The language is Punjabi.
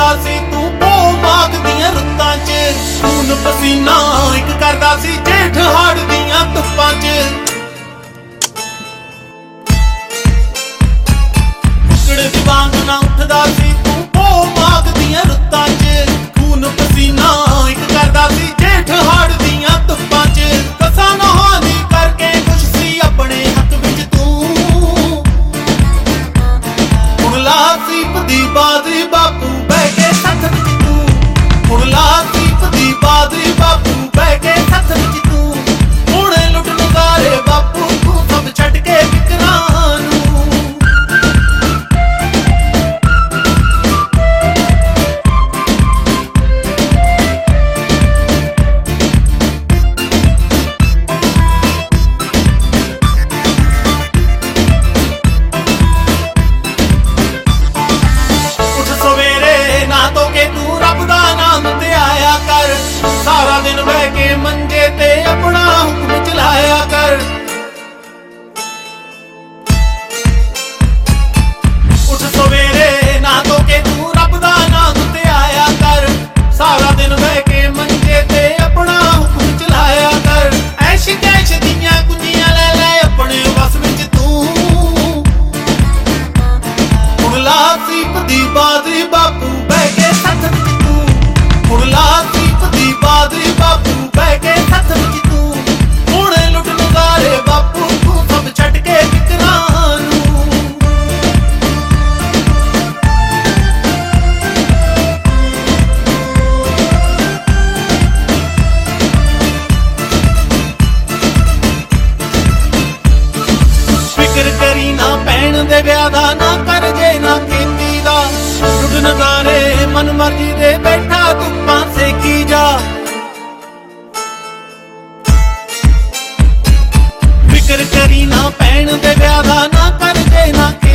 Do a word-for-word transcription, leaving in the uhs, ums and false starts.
ਉੱਠਦਾ ਸੀ ਤੂੰ ਪੋ ਮਾਘ ਦੀਆਂ ਰੁੱਤਾਂ 'ਚ ਖੂਨ ਪਸੀਨਾ ਇੱਕ ਕਰਦਾ ਸੀ ਜੇਠ ਹਾੜ ਦੀਆਂ ਧੁੱਪਾਂ 'ਚ ਕੁਕੜ ਦੀ ਵਾਂਗ ਨਾ ਉੱਠਦਾ ਸੀ ਤੂੰ ਪੋ ਮਾਘ ਦੀਆਂ ਰੁੱਤਾਂ 'ਚ ਖੂਨ ਪਸੀਨਾ ਇੱਕ ਕਰਦਾ ਸੀ ਜੇਠ ਹਾੜ ਦੀਆਂ ਧੁੱਪਾਂ 'ਚ ਕਸਾਂ ਨਹਾਨੀ ਕਰਕੇ ਕੁਛ ਸੀ ਆਪਣੇ ਹੱਥ ਵਿੱਚ ਤੂੰ ਹੁਣ ਲਾ ਸੀਪ ਦੀ ਬਾਜ਼ੀ ਬਾਪੂ ਬਹਿ ਕੇ ਸੱਥ ਵਿੱਚ ਤੂੰ ਹੁਣ ਲਾ ਸੀਪ ਦੀ ਬਾਜ਼ੀ ਬਾਪੂ ਬਹਿ ਕੇ ਸੱਥ ਵਿੱਚ ਤੂੰ ਹੁਣ ਲੁੱਟ ਨਜ਼ਾਰੇ ਬਾਪੂ ਤੂੰ ਸਭ ਛੱਡ ਕੇ ਫਿਕਰਾਂ ਨੂੰ ਸਾਰਾ ਦਿਨ ਬਹਿ ਕੇ ਮੰਜੇ ਤੇ ਆਪਣਾ ਹੁਕਮ ਚਲਾਇਆ ਕਰ ਉੱਠ ਸਵੇਰੇ ਨਾ ਧੋ ਕੇ ਤੂੰ ਰੱਬ ਦਾ ਨਾਮ ਤੇ ਆਇਆ ਕਰ ਸਾਰਾ ਦਿਨ ਬਹਿ ਕੇ ਮੰਜੇ ਤੇ ਆਪਣਾ ਹੁਕਮ ਚਲਾਇਆ ਕਰ ਐਸ਼ ਕੈਸ਼ ਦੀਆਂ ਕੁੰਜੀਆਂ ਲੈ ਲੈ ਆਪਣੇ ਵਸ ਵਿੱਚ ਤੂੰ ਹੁਣ ਲਾ ਸੀਪ ਦੀ ਬਾਜ਼ੀ ਬਾਪੂ ਬਹਿ ਕੇ ਸੱਥ ਵਿੱਚ ਤੂੰ ਹੁਣ ਲਾ ਦੀ ਬਾਜ਼ੀ ਬਾਪੂ ਬਹਿ ਕੇ ਸੱਥ ਵਿੱਚ ਤੂੰ ਹੁਣ ਲੁੱਟ ਨਜ਼ਾਰੇ ਬਾਪੂ ਤੂੰ ਸਭ ਛੱਡ ਕੇ ਫਿਕਰਾਂ ਨੂੰ ਫਿਕਰ ਕਰੀ ਨਾ ਭੈਣ ਦੇ ਵਿਆਹ ਦਾ ਨਾ ਕਰਜੇ ਨਾ ਖੇਤੀ ਦਾ ਲੁੱਟ ਨਜ਼ਾਰੇ ਮਨ ਮਰਜ਼ੀ ਦੇ ਬੈਠਾ ਧੁੱਪਾਂ ਸੇਕੀ ਜਾ ਫਿਕਰ ਕਰੀ ਨਾ ਭੈਣ ਦੇ ਵਿਆਹ ਦਾ ਨਾ ਕਰਜੇ ਨਾ